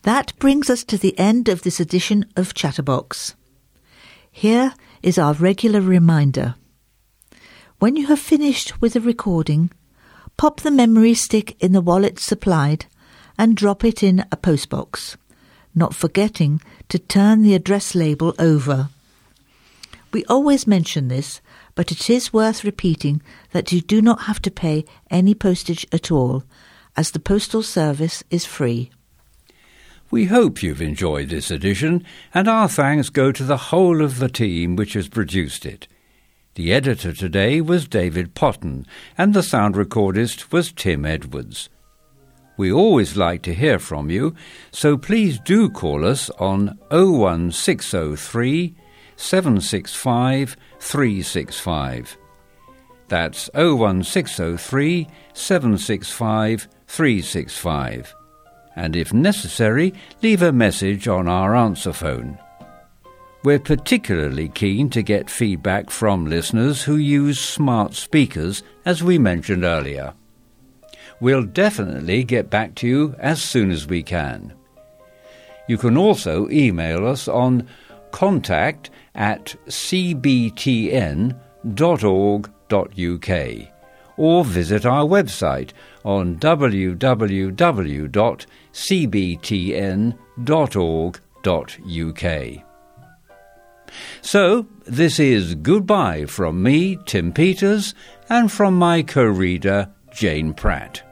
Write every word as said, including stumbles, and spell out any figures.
That brings us to the end of this edition of Chatterbox. Here is our regular reminder. When you have finished with the recording, pop the memory stick in the wallet supplied and drop it in a postbox, not forgetting to turn the address label over. We always mention this, but it is worth repeating that you do not have to pay any postage at all, as the postal service is free. We hope you've enjoyed this edition, and our thanks go to the whole of the team which has produced it. The editor today was David Potton, and the sound recordist was Tim Edwards. We always like to hear from you, so please do call us on oh one six oh three, seven six five, three six five. That's oh one six oh three, seven six five, three six five. And if necessary, leave a message on our answer phone. We're particularly keen to get feedback from listeners who use smart speakers, as we mentioned earlier. We'll definitely get back to you as soon as we can. You can also email us on contact at c b t n dot org dot u k or visit our website on w w w dot c b t n dot org dot u k. So, this is goodbye from me, Tim Peters, and from my co-reader, Jane Pratt.